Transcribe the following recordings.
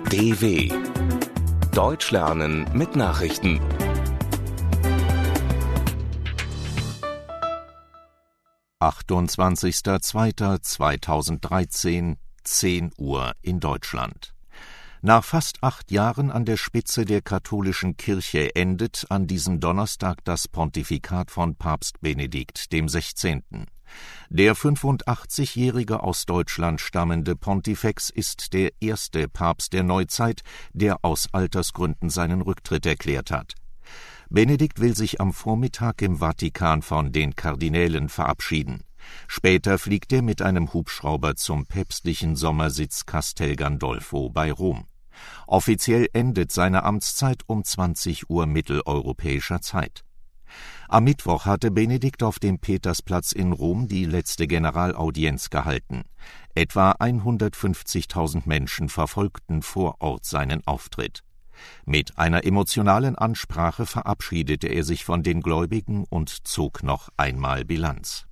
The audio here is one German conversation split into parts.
DW Deutsch lernen mit Nachrichten. »28.02.2013, 10 Uhr in Deutschland«. Nach fast 8 Jahren an der Spitze der katholischen Kirche endet an diesem Donnerstag das Pontifikat von Papst Benedikt XVI. Der 85-jährige aus Deutschland stammende Pontifex ist der erste Papst der Neuzeit, der aus Altersgründen seinen Rücktritt erklärt hat. Benedikt will sich am Vormittag im Vatikan von den Kardinälen verabschieden. Später fliegt er mit einem Hubschrauber zum päpstlichen Sommersitz Castel Gandolfo bei Rom. Offiziell endet seine Amtszeit um 20 Uhr mitteleuropäischer Zeit. Am Mittwoch hatte Benedikt auf dem Petersplatz in Rom die letzte Generalaudienz gehalten. Etwa 150.000 Menschen verfolgten vor Ort seinen Auftritt. Mit einer emotionalen Ansprache verabschiedete er sich von den Gläubigen und zog noch einmal Bilanz.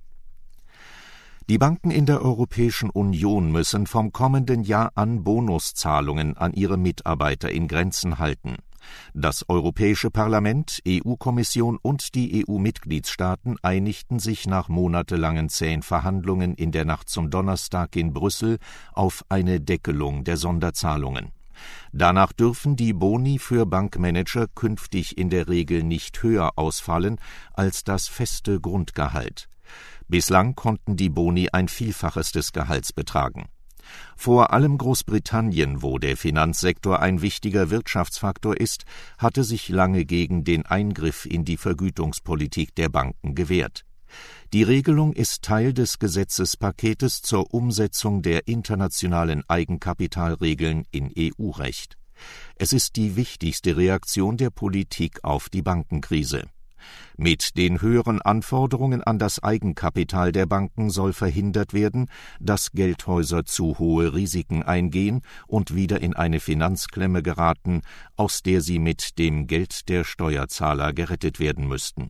Die Banken in der Europäischen Union müssen vom kommenden Jahr an Bonuszahlungen an ihre Mitarbeiter in Grenzen halten. Das Europäische Parlament, EU-Kommission und die EU-Mitgliedstaaten einigten sich nach monatelangen zähen Verhandlungen in der Nacht zum Donnerstag in Brüssel auf eine Deckelung der Sonderzahlungen. Danach dürfen die Boni für Bankmanager künftig in der Regel nicht höher ausfallen als das feste Grundgehalt. Bislang konnten die Boni ein Vielfaches des Gehalts betragen. Vor allem Großbritannien, wo der Finanzsektor ein wichtiger Wirtschaftsfaktor ist, hatte sich lange gegen den Eingriff in die Vergütungspolitik der Banken gewehrt. Die Regelung ist Teil des Gesetzespaketes zur Umsetzung der internationalen Eigenkapitalregeln in EU-Recht. Es ist die wichtigste Reaktion der Politik auf die Bankenkrise. Mit den höheren Anforderungen an das Eigenkapital der Banken soll verhindert werden, dass Geldhäuser zu hohe Risiken eingehen und wieder in eine Finanzklemme geraten, aus der sie mit dem Geld der Steuerzahler gerettet werden müssten.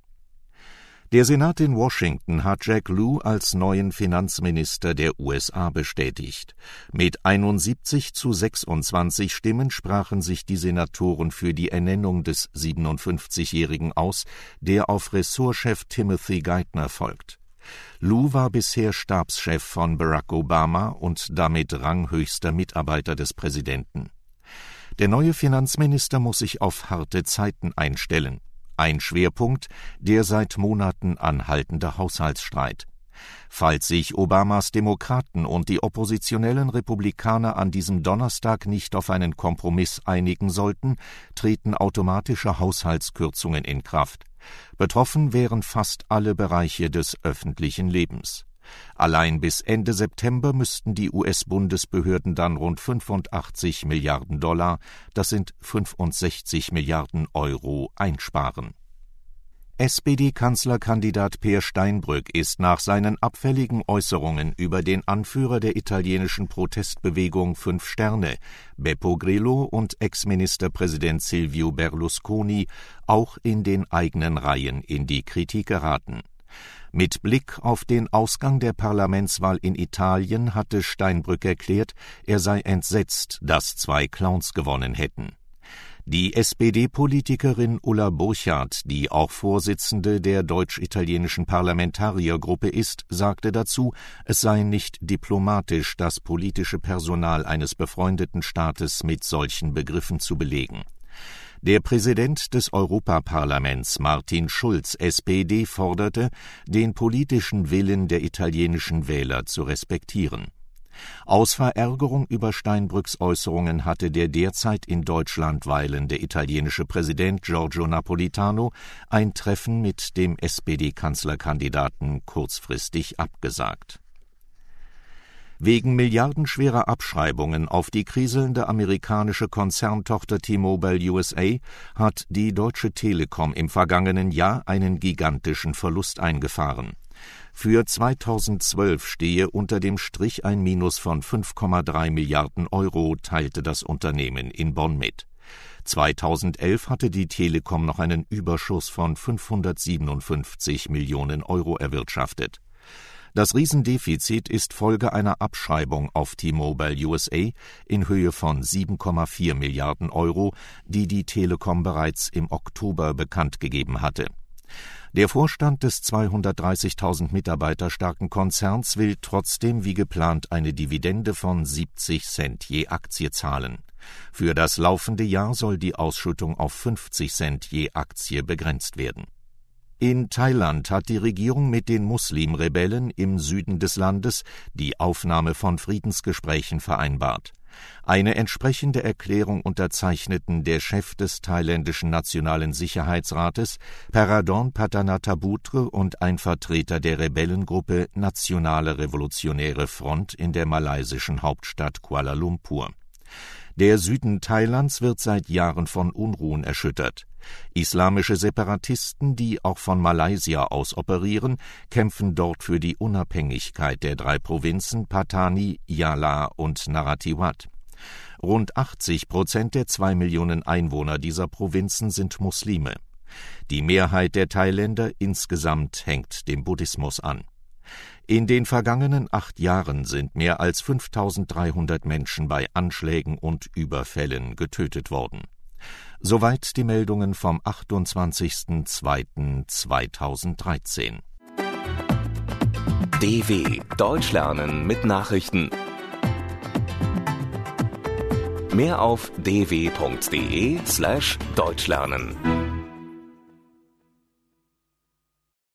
Der Senat in Washington hat Jack Lew als neuen Finanzminister der USA bestätigt. Mit 71:26 Stimmen sprachen sich die Senatoren für die Ernennung des 57-Jährigen aus, der auf Ressortchef Timothy Geithner folgt. Lew war bisher Stabschef von Barack Obama und damit ranghöchster Mitarbeiter des Präsidenten. Der neue Finanzminister muss sich auf harte Zeiten einstellen. Ein Schwerpunkt, der seit Monaten anhaltende Haushaltsstreit. Falls sich Obamas Demokraten und die oppositionellen Republikaner an diesem Donnerstag nicht auf einen Kompromiss einigen sollten, treten automatische Haushaltskürzungen in Kraft. Betroffen wären fast alle Bereiche des öffentlichen Lebens. Allein bis Ende September müssten die US-Bundesbehörden dann rund 85 Milliarden $, das sind 65 Milliarden Euro, einsparen. SPD-Kanzlerkandidat Peer Steinbrück ist nach seinen abfälligen Äußerungen über den Anführer der italienischen Protestbewegung 5 Sterne, Beppe Grillo, und Ex-Ministerpräsident Silvio Berlusconi auch in den eigenen Reihen in die Kritik geraten. Mit Blick auf den Ausgang der Parlamentswahl in Italien hatte Steinbrück erklärt, er sei entsetzt, dass 2 Clowns gewonnen hätten. Die SPD-Politikerin Ulla Burchardt, die auch Vorsitzende der deutsch-italienischen Parlamentariergruppe ist, sagte dazu, es sei nicht diplomatisch, das politische Personal eines befreundeten Staates mit solchen Begriffen zu belegen. Der Präsident des Europaparlaments, Martin Schulz, SPD, forderte, den politischen Willen der italienischen Wähler zu respektieren. Aus Verärgerung über Steinbrücks Äußerungen hatte der derzeit in Deutschland weilende italienische Präsident Giorgio Napolitano ein Treffen mit dem SPD-Kanzlerkandidaten kurzfristig abgesagt. Wegen milliardenschwerer Abschreibungen auf die kriselnde amerikanische Konzerntochter T-Mobile USA hat die Deutsche Telekom im vergangenen Jahr einen gigantischen Verlust eingefahren. Für 2012 stehe unter dem Strich ein Minus von 5,3 Milliarden Euro, teilte das Unternehmen in Bonn mit. 2011 hatte die Telekom noch einen Überschuss von 557 Millionen Euro erwirtschaftet. Das Riesendefizit ist Folge einer Abschreibung auf T-Mobile USA in Höhe von 7,4 Milliarden Euro, die die Telekom bereits im Oktober bekannt gegeben hatte. Der Vorstand des 230.000 Mitarbeiter starken Konzerns will trotzdem wie geplant eine Dividende von 70 Cent je Aktie zahlen. Für das laufende Jahr soll die Ausschüttung auf 50 Cent je Aktie begrenzt werden. In Thailand hat die Regierung mit den Muslimrebellen im Süden des Landes die Aufnahme von Friedensgesprächen vereinbart. Eine entsprechende Erklärung unterzeichneten der Chef des thailändischen Nationalen Sicherheitsrates, Peradon Patanattabutre, und ein Vertreter der Rebellengruppe Nationale Revolutionäre Front in der malaysischen Hauptstadt Kuala Lumpur. Der Süden Thailands wird seit Jahren von Unruhen erschüttert. Islamische Separatisten, die auch von Malaysia aus operieren, kämpfen dort für die Unabhängigkeit der 3 Provinzen Pattani, Yala und Narathiwat. Rund 80% der 2 Millionen Einwohner dieser Provinzen sind Muslime. Die Mehrheit der Thailänder insgesamt hängt dem Buddhismus an. In den vergangenen 8 Jahren sind mehr als 5.300 Menschen bei Anschlägen und Überfällen getötet worden. Soweit die Meldungen vom 28.02.2013. DW Deutsch lernen mit Nachrichten. Mehr auf dw.de/deutschlernen.